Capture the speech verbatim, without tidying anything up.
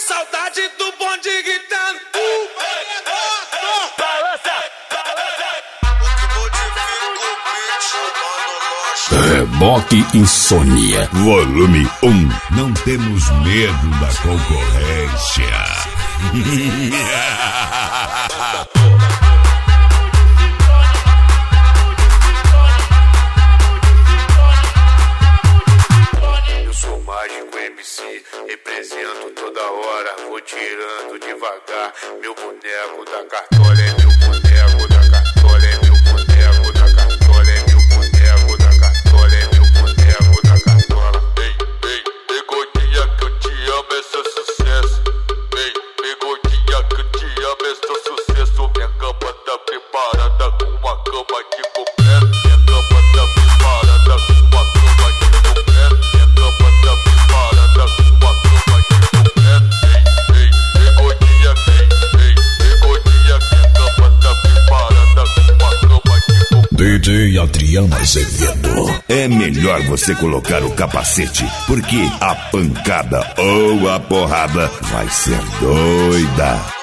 saudade do bonde gritando. Balança, balança. Reboque Insônia, volume um. Não temos medo da concorrência. Eu sou mágico M C, represento toda hora, vou tirando devagar. Meu boneco da cartola é meu boneco da cartola, é meu boneco da cartola, é meu boneco da cartola, é meu boneco da cartola. Ei, ei, pegodinha que eu te amo, esse é sucesso. Ei, pegodinha que eu te amo, esse é sucesso. Minha cama tá preparada com uma cama de concreto. Minha cama tá preparada com uma cama de concreto. Minha cama tá preparada com uma cama de concreto. Ei, ei, pegodinha, ei, ei, pegodinha, minha cama tá preparada com uma cama de concreto. D J Adriano Azevedo. É melhor você colocar o capacete, porque a pancada ou a porrada vai ser doida.